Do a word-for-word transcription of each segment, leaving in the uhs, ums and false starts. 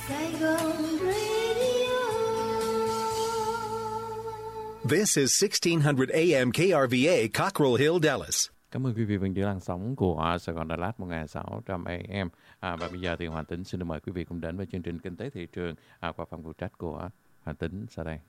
Saigon Radio. This is sixteen hundred A M K R V A, Cockrell Hill, Dallas. Cảm ơn quý vị vẫn giữ làn sóng của Sài Gòn Đà Lạt một nghìn sáu trăm A M. À, và bây giờ thì Hoàng Tính xin được mời quý vị cùng đến với chương trình Kinh tế thị trường à, qua phần phụ trách của Hoàng Tính sau đây.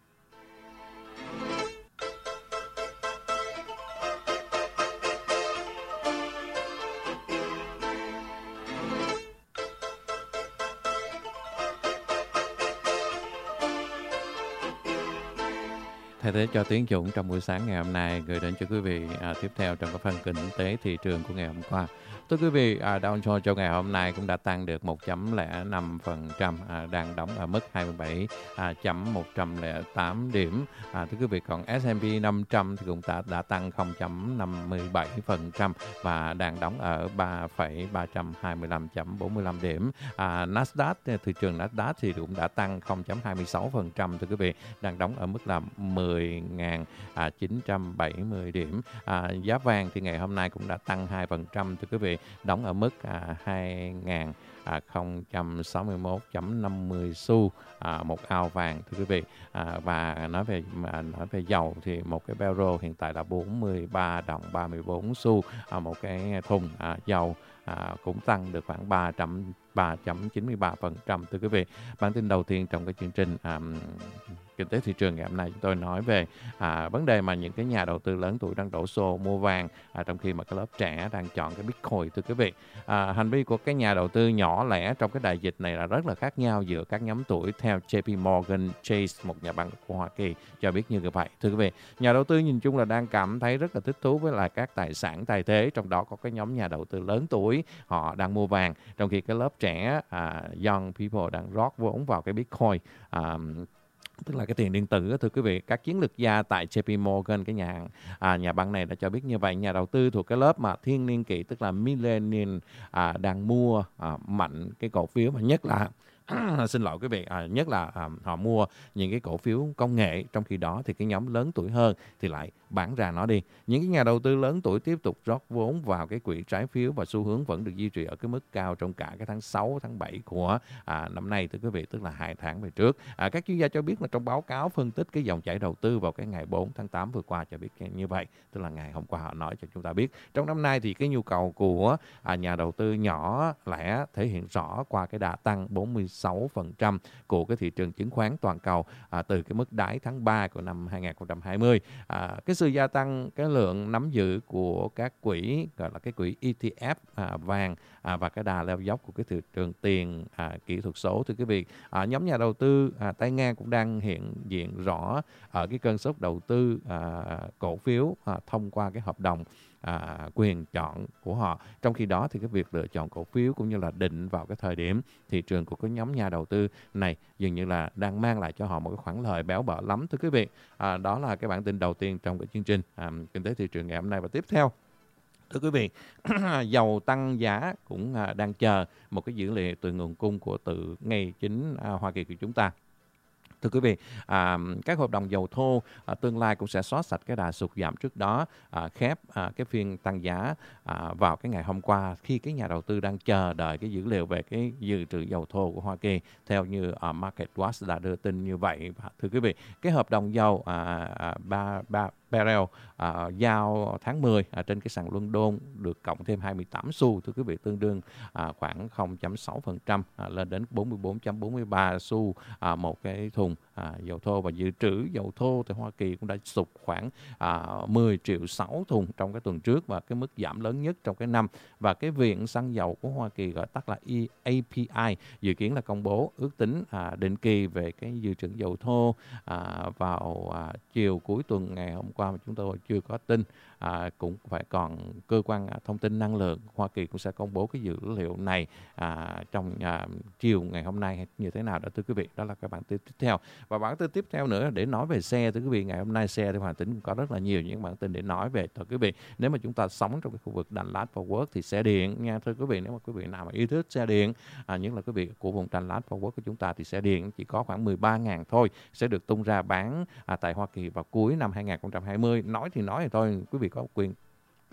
Thay thế cho Tiến Dũng trong buổi sáng ngày hôm nay gửi đến cho quý vị à, tiếp theo trong cái phần kinh tế thị trường của ngày hôm qua. Thưa quý vị, à, Dow Jones cho ngày hôm nay cũng đã tăng được một phẩy không năm phần trăm, à, đang đóng ở mức hai mươi bảy phẩy một không tám điểm. À, thưa quý vị, còn S and P năm trăm thì cũng đã, đã tăng không phẩy năm mươi bảy phần trăm và đang đóng ở ba phẩy ba hai lăm bốn lăm điểm. À, Nasdaq, thị trường Nasdaq thì cũng đã tăng không phẩy hai mươi sáu phần trăm, thưa quý vị, đang đóng ở mức là mười nghìn chín trăm bảy mươi điểm. À, giá vàng thì ngày hôm nay cũng đã tăng hai phần trăm, thưa quý vị, đóng ở mức à, hai nghìn không trăm sáu mươi mốt phẩy năm mươi xu à, một ao vàng, thưa quý vị. À, và nói về mà nói về dầu thì một cái barrel hiện tại là bốn mươi ba đồng ba mươi bốn xu, à, một cái thùng à, dầu à, cũng tăng được khoảng ba trăm ba phẩy chín mươi ba phần trăm, thưa quý vị. Bản tin đầu tiên trong cái chương trình à, Kinh tế thị trường ngày hôm nay chúng tôi nói về à, vấn đề mà những cái nhà đầu tư lớn tuổi đang đổ xô mua vàng, à, trong khi mà cái lớp trẻ đang chọn cái Bitcoin, thưa quý vị. À, hành vi của cái nhà đầu tư nhỏ lẻ trong cái đại dịch này là rất là khác nhau giữa các nhóm tuổi, theo J P Morgan Chase, một nhà băng của Hoa Kỳ, cho biết như vậy, thưa quý vị. Nhà đầu tư nhìn chung là đang cảm thấy rất là thích thú với lại các tài sản thay thế, trong đó có cái nhóm nhà đầu tư lớn tuổi họ đang mua vàng, trong khi cái lớp trẻ à, young people đang rót vốn vào cái Bitcoin, à, tức là cái tiền điện tử, thưa quý vị. Các chiến lược gia tại J P Morgan, cái nhà à, nhà băng này đã cho biết như vậy. Nhà đầu tư thuộc cái lớp mà thiên niên kỷ, tức là millennial, à, đang mua à, mạnh cái cổ phiếu, mà nhất là xin lỗi quý vị, à, nhất là à, họ mua những cái cổ phiếu công nghệ, trong khi đó thì cái nhóm lớn tuổi hơn thì lại bán ra nó đi. Những cái nhà đầu tư lớn tuổi tiếp tục rót vốn vào cái quỹ trái phiếu và xu hướng vẫn được duy trì ở cái mức cao trong cả cái tháng sáu, tháng bảy của à, năm nay, thưa quý vị, tức là hai tháng về trước. À, các chuyên gia cho biết là trong báo cáo phân tích cái dòng chảy đầu tư vào cái ngày bốn tháng tám vừa qua cho biết như vậy, tức là ngày hôm qua họ nói cho chúng ta biết trong năm nay thì cái nhu cầu của à, nhà đầu tư nhỏ lẻ thể hiện rõ qua cái đà tăng bốn mươi sáu phần trăm của cái thị trường chứng khoán toàn cầu à, từ cái mức đáy tháng ba của năm hai nghìn không trăm hai mươi. À, cái sự gia tăng cái lượng nắm giữ của các quỹ, gọi là cái quỹ E T F à, vàng à, và cái đà leo dốc của cái thị trường tiền à, kỹ thuật số, thưa quý vị. À, nhóm nhà đầu tư à, Tây Nga cũng đang hiện diện rõ ở cái cơn sốt đầu tư à, cổ phiếu à, thông qua cái hợp đồng À, quyền chọn của họ. Trong khi đó thì cái việc lựa chọn cổ phiếu cũng như là định vào cái thời điểm thị trường của cái nhóm nhà đầu tư này dường như là đang mang lại cho họ một cái khoản lời béo bở lắm, thưa quý vị. À, đó là cái bản tin đầu tiên trong cái chương trình à, Kinh tế thị trường ngày hôm nay. Và tiếp theo, thưa quý vị, dầu tăng giá cũng à, đang chờ một cái dữ liệu từ nguồn cung của từ ngay chính à, Hoa Kỳ của chúng ta. Thưa quý vị, à, các hợp đồng dầu thô à, tương lai cũng sẽ xóa sạch cái đà sụt giảm trước đó, à, khép à, cái phiên tăng giá à, vào cái ngày hôm qua, khi cái nhà đầu tư đang chờ đợi cái dữ liệu về cái dự trữ dầu thô của Hoa Kỳ, theo như à, Market Watch đã đưa tin như vậy. Và thưa quý vị, cái hợp đồng dầu à, à, ba, ba, barrel à, giao tháng mười à, trên cái sàn London được cộng thêm hai mươi tám xu, thưa quý vị, tương đương à, khoảng không phẩy sáu phần trăm à, lên đến bốn mươi bốn phẩy bốn mươi ba xu à, một cái thùng à, dầu thô. Và dự trữ dầu thô tại Hoa Kỳ cũng đã sụt khoảng à, mười triệu sáu thùng trong cái tuần trước, và cái mức giảm lớn nhất trong cái năm. Và cái viện xăng dầu của Hoa Kỳ, gọi tắt là A P I, dự kiến là công bố ước tính à, định kỳ về cái dự trữ dầu thô à, vào à, chiều cuối tuần ngày hôm qua, mà chúng tôi chưa có tin. À, cũng phải còn cơ quan à, thông tin năng lượng Hoa Kỳ cũng sẽ công bố cái dữ liệu này à, trong à, chiều ngày hôm nay như thế nào đó, thưa quý vị. Đó là cái bản tin tiếp theo. Và bản tin tiếp theo nữa để nói về xe, thưa quý vị. Ngày hôm nay xe thì Hoàng Tính cũng có rất là nhiều những bản tin để nói về, thưa quý vị. Nếu mà chúng ta sống trong cái khu vực Dallas Fort Worth thì xe điện nha, thưa quý vị. Nếu mà quý vị nào mà yêu thích xe điện, à, nhất là quý vị của vùng Dallas Fort Worth của chúng ta, thì xe điện chỉ có khoảng mười ba nghìn thôi, sẽ được tung ra bán à, tại Hoa Kỳ vào cuối năm hai nghìn không trăm hai mươi. Nói thì nói thì thôi, quý vị có quyền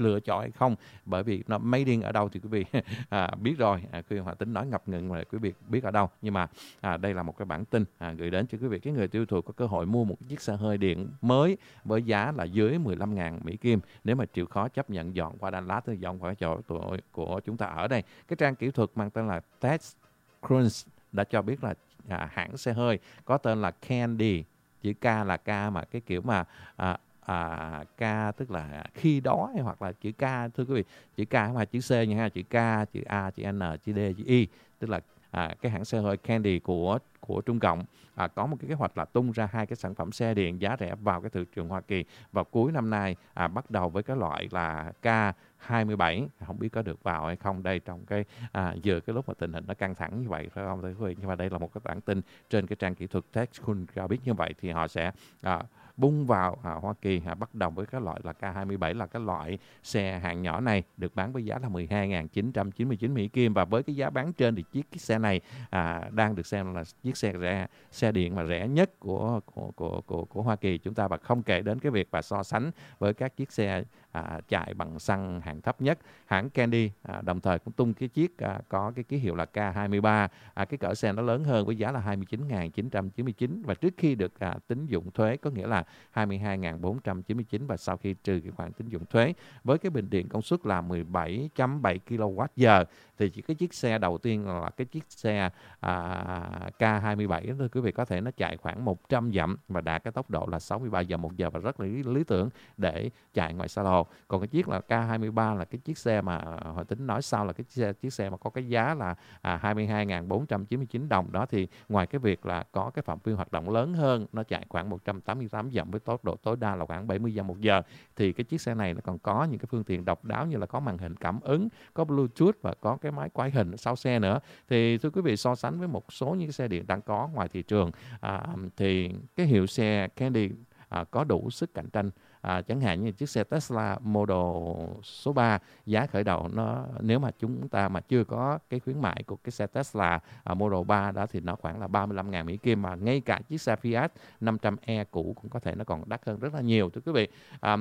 lựa chọn hay không, bởi vì nó made in ở đâu thì quý vị à, biết rồi. À, khi Hòa Tính nói ngập ngừng mà quý vị biết ở đâu, nhưng mà à, đây là một cái bản tin à, gửi đến cho quý vị, cái người tiêu thụ có cơ hội mua một chiếc xe hơi điện mới với giá là dưới mười lăm nghìn Mỹ Kim nếu mà chịu khó chấp nhận dọn qua Dallas, thì dọn qua chỗ của, của chúng ta ở đây. Cái trang kỹ thuật mang tên là TechCrunch đã cho biết là à, hãng xe hơi có tên là Candy, chữ K là K mà cái kiểu mà à, à, K tức là khi đó, hoặc là chữ K, thưa quý vị, chữ K không phải chữ C nha ha, chữ K, chữ A, chữ N, chữ D, chữ Y, tức là à, cái hãng xe hơi Candy của của Trung Cộng à, có một cái kế hoạch là tung ra hai cái sản phẩm xe điện giá rẻ vào cái thị trường Hoa Kỳ vào cuối năm nay, à, bắt đầu với cái loại là K hai mươi bảy, không biết có được vào hay không đây trong cái à, giờ cái lúc mà tình hình nó căng thẳng như vậy, phải không thưa quý vị? Nhưng mà đây là một cái bản tin trên cái trang kỹ thuật TechCrunch cho biết như vậy, thì họ sẽ à, bung vào à, Hoa Kỳ à, bắt đầu với cái loại là K hai mươi bảy, là cái loại xe hạng nhỏ này được bán với giá là mười hai nghìn chín trăm chín mươi chín Mỹ Kim, và với cái giá bán trên thì chiếc, chiếc xe này à, đang được xem là chiếc xe rẻ, xe điện mà rẻ nhất của của của của, của Hoa Kỳ chúng ta, và không kể đến cái việc và so sánh với các chiếc xe à, chạy bằng xăng hạng thấp nhất. Hãng Candy à, đồng thời cũng tung cái chiếc à, có cái ký hiệu là K hai mươi ba, à, cái cỡ xe nó lớn hơn với giá là hai mươi chín nghìn chín trăm chín mươi chín, và trước khi được à, tính dụng thuế, có nghĩa là hai mươi hai nghìn bốn trăm chín mươi chín, và sau khi trừ cái khoản tính dụng thuế, với cái bình điện công suất là mười bảy phẩy bảy ki lô oát giờ, thì chỉ cái chiếc xe đầu tiên là cái chiếc xe à, K hai mươi bảy thôi quý vị, có thể nó chạy khoảng một trăm dặm và đạt cái tốc độ là sáu mươi ba dặm một giờ, và rất là lý, lý tưởng để chạy ngoài xa lộ. Còn cái chiếc là K hai mươi ba là cái chiếc xe mà Hòa Tính nói sau là cái chiếc xe, chiếc xe mà có cái giá là à, hai mươi hai nghìn bốn trăm chín mươi chín đồng đó, thì ngoài cái việc là có cái phạm vi hoạt động lớn hơn, nó chạy khoảng một trăm tám mươi tám dặm với tốc độ tối đa là khoảng bảy mươi dặm một giờ, thì cái chiếc xe này nó còn có những cái phương tiện độc đáo như là có màn hình cảm ứng, có Bluetooth và có cái máy quay hình sau xe nữa. Thì thưa quý vị, so sánh với một số những cái xe điện đang có ngoài thị trường à, thì cái hiệu xe Candy à, có đủ sức cạnh tranh. À, chẳng hạn như chiếc xe Tesla Model số ba, giá khởi đầu nó, nếu mà chúng ta mà chưa có cái khuyến mại của cái xe Tesla à, Model ba đó, thì nó khoảng là ba mươi lăm nghìn Mỹ Kim, mà ngay cả chiếc xe Fiat năm trăm e cũ cũng có thể nó còn đắt hơn rất là nhiều thưa quý vị. À,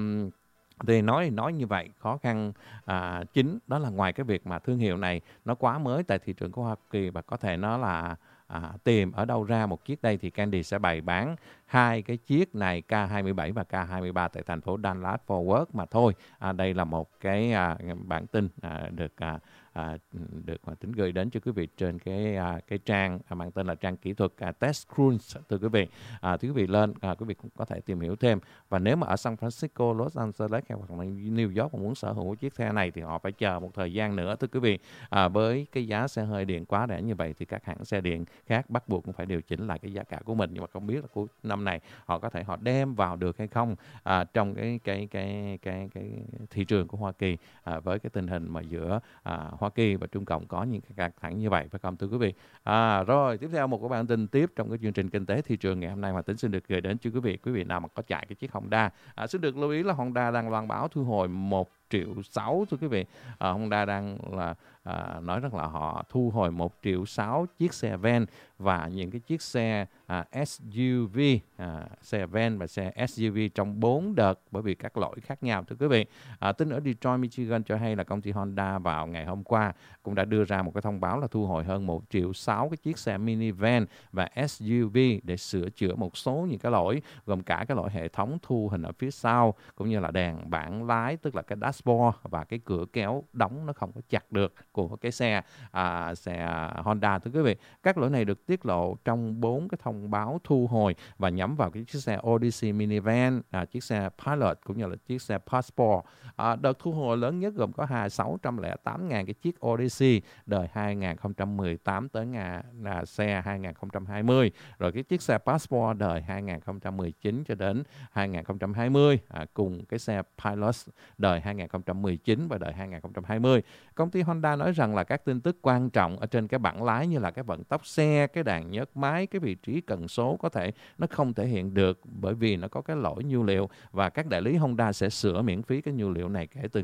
thì nói nói như vậy, khó khăn à, chính đó là ngoài cái việc mà thương hiệu này nó quá mới tại thị trường của Hoa Kỳ, và có thể nó là à, tìm ở đâu ra một chiếc đây, thì Candy sẽ bày bán hai cái chiếc này K hai mươi bảy và K hai mươi ba tại thành phố Dallas Fort Worth mà thôi. À, đây là một cái à, bản tin à, được à, à, được Hòa Tính gửi đến cho quý vị trên cái à, cái trang à, mang tên là trang kỹ thuật à, TechCrunch thưa quý vị. À, thưa quý vị lên à, quý vị cũng có thể tìm hiểu thêm, và nếu mà ở San Francisco, Los Angeles hay hoặc là New York mà muốn sở hữu chiếc xe này thì họ phải chờ một thời gian nữa thưa quý vị. À, với cái giá xe hơi điện quá rẻ như vậy thì các hãng xe điện khác bắt buộc cũng phải điều chỉnh lại cái giá cả của mình, nhưng mà không biết là cuối năm này họ có thể họ đem vào được hay không à, trong cái cái cái cái cái thị trường của Hoa Kỳ à, với cái tình hình mà giữa à, Hoa Kỳ và Trung Cộng có những cái căng thẳng như vậy, phải không thưa quý vị? À, rồi tiếp theo một cái bản tin tiếp trong cái chương trình kinh tế thị trường ngày hôm nay mà Tính xin được gửi đến cho quý vị. Quý vị nào mà có chạy cái chiếc Honda à, xin được lưu ý là Honda đang loan báo thu hồi một triệu sáu thưa quý vị. À, Honda đang là à, nói rằng là họ thu hồi một triệu sáu chiếc xe van và những cái chiếc xe à, ét u vê, à, xe van và xe ét u vê trong bốn đợt bởi vì các lỗi khác nhau thưa quý vị. À, tin ở Detroit, Michigan cho hay là công ty Honda vào ngày hôm qua cũng đã đưa ra một cái thông báo là thu hồi hơn một triệu sáu cái chiếc xe minivan và ét u vê để sửa chữa một số những cái lỗi, gồm cả cái lỗi hệ thống thu hình ở phía sau cũng như là đèn bảng lái, tức là cái dashboard, và cái cửa kéo đóng nó không có chặt được của cái xe à, xe Honda thưa quý vị. Các lỗi này được tiết lộ trong bốn cái thông báo thu hồi và nhắm vào cái chiếc xe Odyssey minivan, à, chiếc xe Pilot cũng như là chiếc xe Passport. À, đợt thu hồi lớn nhất gồm có hai sáu trăm lẻ tám nghìn cái chiếc Odyssey đời hai nghìn không trăm mười tám tới ngà, là xe hai nghìn không trăm hai mươi, rồi cái chiếc xe Passport đời hai nghìn không trăm mười chín cho đến hai nghìn không trăm hai mươi, à, cùng cái xe Pilot đời hai nghìn không trăm mười chín và đời hai nghìn không trăm hai mươi. Công ty Honda nói rằng là các tin tức quan trọng ở trên cái bảng lái như là cái vận tốc xe, cái đàn nhấc máy, cái vị trí cần số có thể nó không thể hiện được bởi vì nó có cái lỗi nhu liệu, và các đại lý Honda sẽ sửa miễn phí cái nhu liệu này kể từ ngày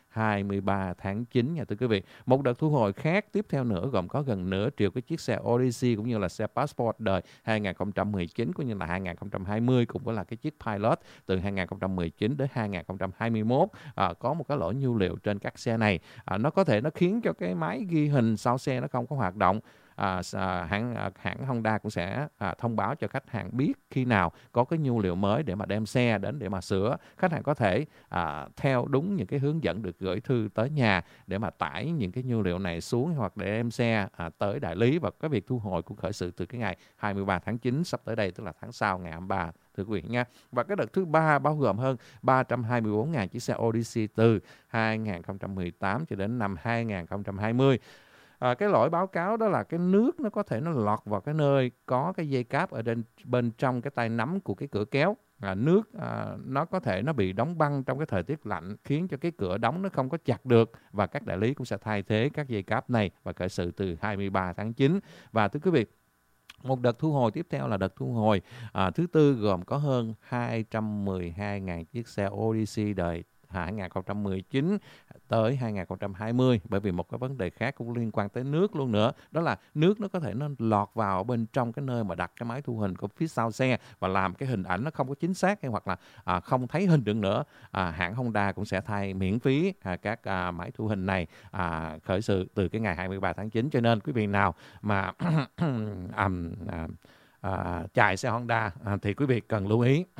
hai mươi ba tháng chín nha thưa quý vị. Một đợt thu hồi khác tiếp theo nữa gồm có gần nửa triệu cái chiếc xe Odyssey cũng như là xe Passport đời hai không một chín cũng như là hai không hai không, cùng với là cái chiếc Pilot từ hai không một chín đến hai không hai mốt. À, có một cái lỗi nhu liệu trên các xe này, à, nó có thể nó khiến cho cái máy ghi hình sau xe nó không có hoạt động. À, hãng hãng Honda cũng sẽ à, thông báo cho khách hàng biết khi nào có cái nhu liệu mới để mà đem xe đến để mà sửa. Khách hàng có thể à, theo đúng những cái hướng dẫn được gửi thư tới nhà để mà tải những cái nhu liệu này xuống hoặc để đem xe à, tới đại lý, và cái việc thu hồi cũng khởi sự từ cái ngày hai mươi ba tháng chín sắp tới đây, tức là tháng sau ngày hai mươi ba thưa quý vị nha. Và cái đợt thứ ba bao gồm hơn ba trăm hai mươi bốn nghìn chiếc xe Odyssey từ hai không một tám cho đến năm hai không hai không. À, cái lỗi báo cáo đó là cái nước nó có thể nó lọt vào cái nơi có cái dây cáp ở bên, bên trong cái tay nắm của cái cửa kéo. À, nước à, nó có thể nó bị đóng băng trong cái thời tiết lạnh khiến cho cái cửa đóng nó không có chặt được, và các đại lý cũng sẽ thay thế các dây cáp này và khởi sự từ hai mươi ba tháng chín. Và thưa quý vị, một đợt thu hồi tiếp theo là đợt thu hồi à, thứ tư gồm có hơn hai trăm mười hai nghìn chiếc xe Odyssey đời hai không một chín tới hai không hai không, bởi vì một cái vấn đề khác cũng liên quan tới nước luôn nữa, đó là nước nó có thể nó lọt vào bên trong cái nơi mà đặt cái máy thu hình của phía sau xe và làm cái hình ảnh nó không có chính xác, hay hoặc là à, không thấy hình được nữa. À, hãng Honda cũng sẽ thay miễn phí à, các à, máy thu hình này à, khởi sự từ cái ngày hai mươi ba tháng chín, cho nên quý vị nào mà à, à, À, chạy xe Honda à, thì quý vị cần lưu ý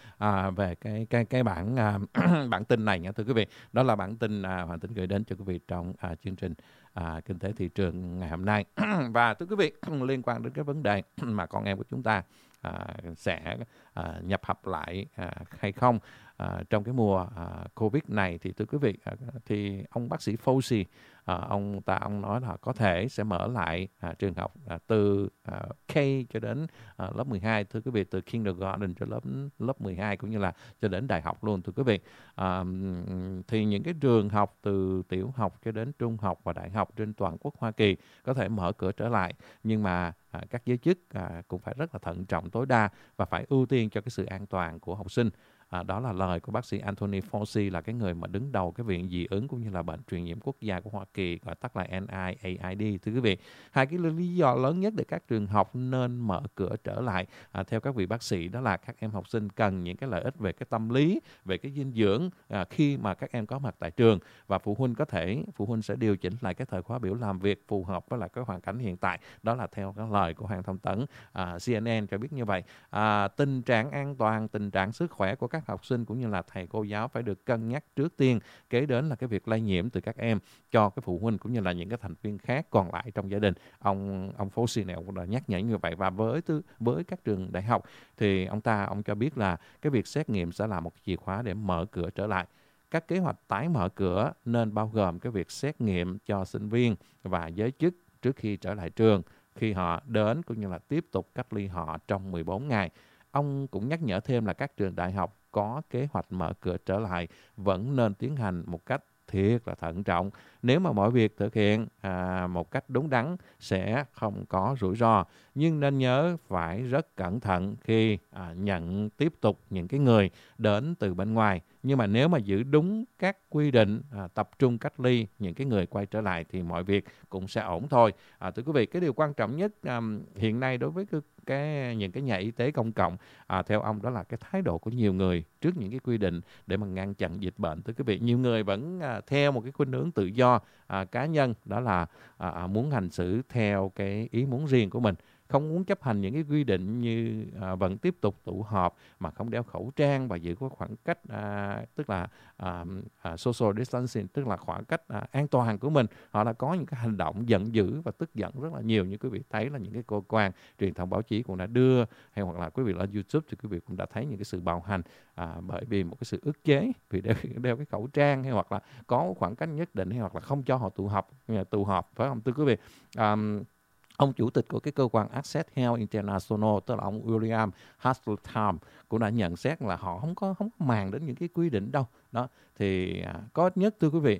à, về cái cái cái bản à, bản tin này nha thưa quý vị. Đó là bản tin à, Hoàng Tính gửi đến cho quý vị trong à, chương trình à, kinh tế thị trường ngày hôm nay. Và thưa quý vị, liên quan đến cái vấn đề mà con em của chúng ta à, sẽ à, nhập học lại à, hay không à, trong cái mùa à, Covid này, thì thưa quý vị, à, thì ông bác sĩ Fauci à, ông ta ông nói là có thể sẽ mở lại à, trường học à, từ à, K cho đến à, lớp mười hai, thưa quý vị, từ kindergarten cho lớp lớp mười hai cũng như là cho đến đại học luôn thưa quý vị. À, thì những cái trường học từ tiểu học cho đến trung học và đại học trên toàn quốc Hoa Kỳ có thể mở cửa trở lại, nhưng mà à, các giới chức à, cũng phải rất là thận trọng tối đa và phải ưu tiên cho cái sự an toàn của học sinh. À, đó là lời của bác sĩ Anthony Fauci, là cái người mà đứng đầu cái viện dị ứng cũng như là bệnh truyền nhiễm quốc gia của Hoa Kỳ, gọi tắt là N I A I D thưa quý vị. Hai cái lý do lớn nhất để các trường học nên mở cửa trở lại à, theo các vị bác sĩ, đó là các em học sinh cần những cái lợi ích về cái tâm lý, về cái dinh dưỡng à, khi mà các em có mặt tại trường, và phụ huynh có thể phụ huynh sẽ điều chỉnh lại cái thời khóa biểu làm việc phù hợp với lại cái hoàn cảnh hiện tại. Đó là theo cái lời của hãng thông tấn à, C N N cho biết như vậy. À, tình trạng an toàn, tình trạng sức khỏe của các học sinh cũng như là thầy cô giáo phải được cân nhắc trước tiên, kế đến là cái việc lây nhiễm từ các em cho cái phụ huynh cũng như là những cái thành viên khác còn lại trong gia đình. Ông ông Fauci này cũng đã nhắc nhở như vậy. Và với với các trường đại học thì ông ta ông cho biết là cái việc xét nghiệm sẽ là một chìa khóa để mở cửa trở lại. Các kế hoạch tái mở cửa nên bao gồm cái việc xét nghiệm cho sinh viên và giới chức trước khi trở lại trường, khi họ đến, cũng như là tiếp tục cách ly họ trong mười bốn ngày. Ông cũng nhắc nhở thêm là các trường đại học có kế hoạch mở cửa trở lại vẫn nên tiến hành một cách thiệt là thận trọng. Nếu mà mọi việc thực hiện à, một cách đúng đắn sẽ không có rủi ro. Nhưng nên nhớ phải rất cẩn thận khi à, nhận tiếp tục những cái người đến từ bên ngoài. Nhưng mà nếu mà giữ đúng các quy định à, tập trung cách ly những cái người quay trở lại thì mọi việc cũng sẽ ổn thôi. À, thưa quý vị, cái điều quan trọng nhất à, hiện nay đối với cái, cái những cái nhà y tế công cộng à, theo ông, đó là cái thái độ của nhiều người trước những cái quy định để mà ngăn chặn dịch bệnh. Thưa quý vị, nhiều người vẫn à, theo một cái khuynh hướng tự do à, cá nhân, đó là à, muốn hành xử theo cái ý muốn riêng của mình, không muốn chấp hành những cái quy định như à, vẫn tiếp tục tụ họp mà không đeo khẩu trang và giữ có khoảng cách à, tức là à, à, social distancing, tức là khoảng cách à, an toàn của mình. Họ đã có những cái hành động giận dữ và tức giận rất là nhiều, như quý vị thấy là những cái cơ quan truyền thông báo chí cũng đã đưa, hay hoặc là quý vị lên YouTube thì quý vị cũng đã thấy những cái sự bạo hành à, bởi vì một cái sự ức chế vì đeo, đeo cái khẩu trang, hay hoặc là có khoảng cách nhất định, hay hoặc là không cho họ tụ họp tụ họp phải không thưa quý vị? À, ông chủ tịch của cái cơ quan Access Health International, tức là ông William Hasseltine, cũng đã nhận xét là họ không có không có màng đến những cái quy định đâu. Đó thì à, có ít nhất thưa quý vị,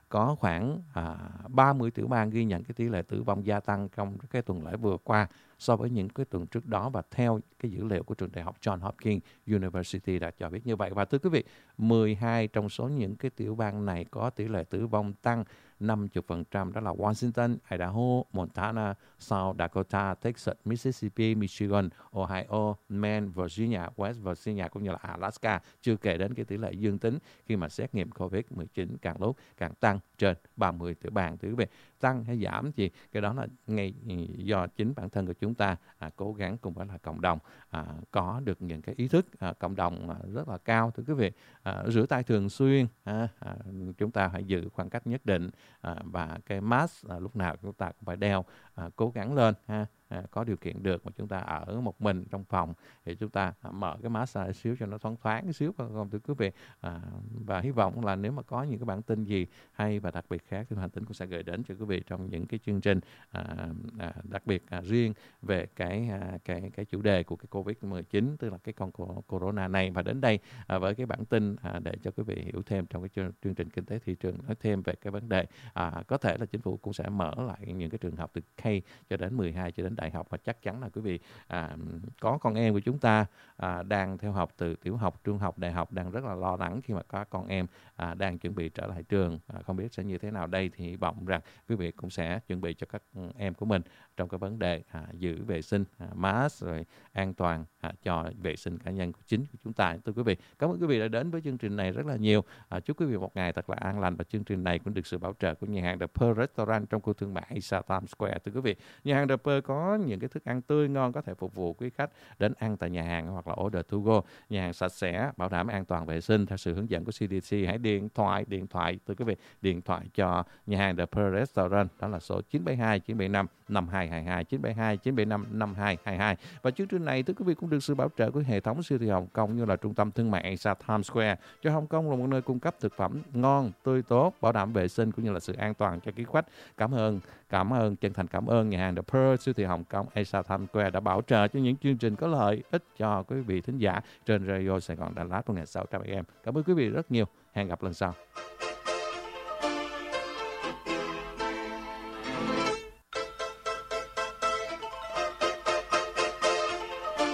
có khoảng à, ba mươi tiểu bang ghi nhận cái tỷ lệ tử vong gia tăng trong cái tuần lễ vừa qua so với những cái tuần trước đó, và theo cái dữ liệu của trường đại học Johns Hopkins University đã cho biết như vậy. Và thưa quý vị, mười hai trong số những cái tiểu bang này có tỷ lệ tử vong tăng năm mươi phần trăm, đó là Washington, Idaho, Montana, South Dakota, Texas, Mississippi, Michigan, Ohio, Maine, Virginia, West Virginia cũng như là Alaska, chưa kể đến cái tỷ lệ dương tính khi mà xét nghiệm covid mười chín càng lúc càng tăng trên ba mươi tiểu bang. Thưa quý vị, tăng hay giảm gì, cái đó là ngay do chính bản thân của chúng ta à, cố gắng cùng với là cộng đồng à, có được những cái ý thức à, cộng đồng à, rất là cao. Thưa quý vị, à, rửa tay thường xuyên, à, à, chúng ta phải giữ khoảng cách nhất định, à, và cái mask à, lúc nào chúng ta cũng phải đeo, à, cố gắng lên ha. À, có điều kiện được mà chúng ta ở một mình trong phòng thì chúng ta à, mở cái mask ra xíu cho nó thoáng thoáng cái xíu, không thưa quý vị. À, và hy vọng là nếu mà có những cái bản tin gì hay và đặc biệt khác thì Hoàng Tính cũng sẽ gửi đến cho quý vị trong những cái chương trình à, à, đặc biệt à, riêng về cái à, cái cái chủ đề của cái covid mười chín, tức là cái con corona này. Và đến đây à, với cái bản tin à, để cho quý vị hiểu thêm trong cái chương, chương trình kinh tế thị trường, nói thêm về cái vấn đề à, có thể là chính phủ cũng sẽ mở lại những cái trường học từ K cho đến mười hai cho đến đại học, và chắc chắn là quý vị à, có con em của chúng ta à, đang theo học từ tiểu học, trung học, đại học đang rất là lo lắng khi mà có con em à, đang chuẩn bị trở lại trường, à, không biết sẽ như thế nào đây, thì hy vọng rằng quý vị cũng sẽ chuẩn bị cho các em của mình trong cái vấn đề à, giữ vệ sinh, à, mask rồi an toàn à, cho vệ sinh cá nhân của chính của chúng ta. Thưa quý vị, cảm ơn quý vị đã đến với chương trình này rất là nhiều. À, chúc quý vị một ngày thật là an lành, và chương trình này cũng được sự bảo trợ của nhà hàng The Pearl Restaurant trong khu thương mại Asia Times Square. Thưa quý vị, nhà hàng The Pearl có những cái thức ăn tươi ngon có thể phục vụ quý khách đến ăn tại nhà hàng hoặc là order to go. Nhà hàng sạch sẽ, bảo đảm an toàn vệ sinh theo sự hướng dẫn của xê đê xê. Hãy điện thoại điện thoại thưa quý vị, điện thoại cho nhà hàng The Pearl Restaurant, đó là số chín bảy hai chín bảy năm năm hai hai hai, chín bảy hai chín bảy năm năm hai hai hai. Và chương trình này thưa quý vị cũng được sự bảo trợ của hệ thống siêu thị Hồng Kông như là trung tâm thương mại Asia Times Square. Cho Hồng Kông là một nơi cung cấp thực phẩm ngon, tươi tốt, bảo đảm vệ sinh cũng như là sự an toàn cho quý khách. Cảm ơn, cảm ơn, chân thành cảm ơn nhà hàng The Pearl, siêu thị Hồng Kông Asia Times Square đã bảo trợ cho những chương trình có lợi ích cho quý vị thính giả trên Radio Sài Gòn Đà Lạt một nghìn sáu trăm a em. Cảm ơn quý vị rất nhiều. Hẹn gặp lần sau.